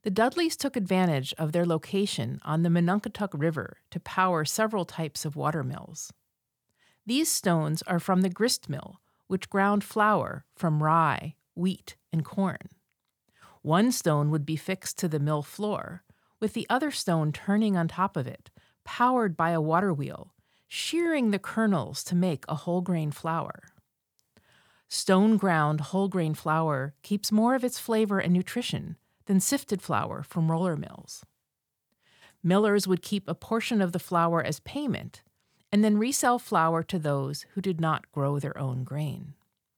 The Dudleys took advantage of their location on the Monunketuk River to power several types of water mills. These stones are from the grist mill, which ground flour from rye, wheat, and corn. One stone would be fixed to the mill floor, with the other stone turning on top of it, powered by a water wheel, shearing the kernels to make a whole grain flour. Stone-ground whole grain flour keeps more of its flavor and nutrition than sifted flour from roller mills. Millers would keep a portion of the flour as payment and then resell flour to those who did not grow their own grain.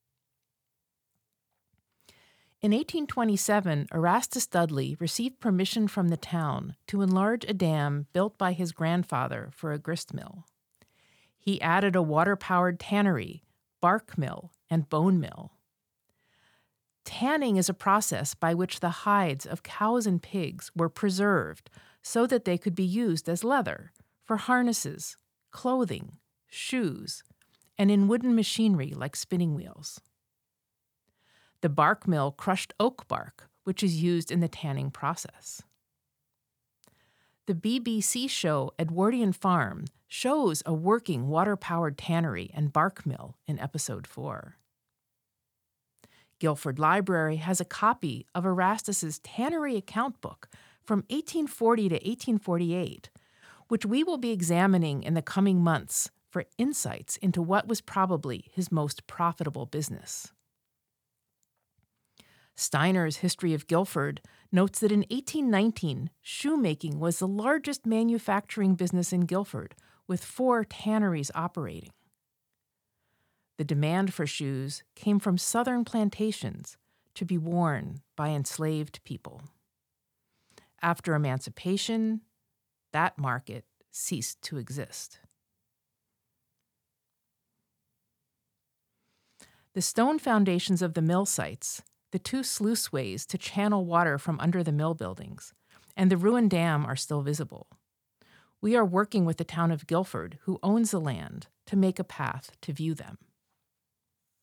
In 1827, Erastus Dudley received permission from the town to enlarge a dam built by his grandfather for a grist mill. He added a water-powered tannery, bark mill, and bone mill. Tanning is a process by which the hides of cows and pigs were preserved so that they could be used as leather for harnesses, clothing, shoes, and in wooden machinery like spinning wheels. The bark mill crushed oak bark, which is used in the tanning process. The BBC show Edwardian Farm shows a working water-powered tannery and bark mill in episode 4. Guilford Library has a copy of Erastus's tannery account book from 1840 to 1848, which we will be examining in the coming months for insights into what was probably his most profitable business. Steiner's History of Guilford notes that in 1819, shoemaking was the largest manufacturing business in Guilford, with 4 tanneries operating. The demand for shoes came from southern plantations to be worn by enslaved people. After emancipation, that market ceased to exist. The stone foundations of the mill sites, the 2 sluiceways to channel water from under the mill buildings, and the ruined dam are still visible. We are working with the town of Guilford, who owns the land, to make a path to view them.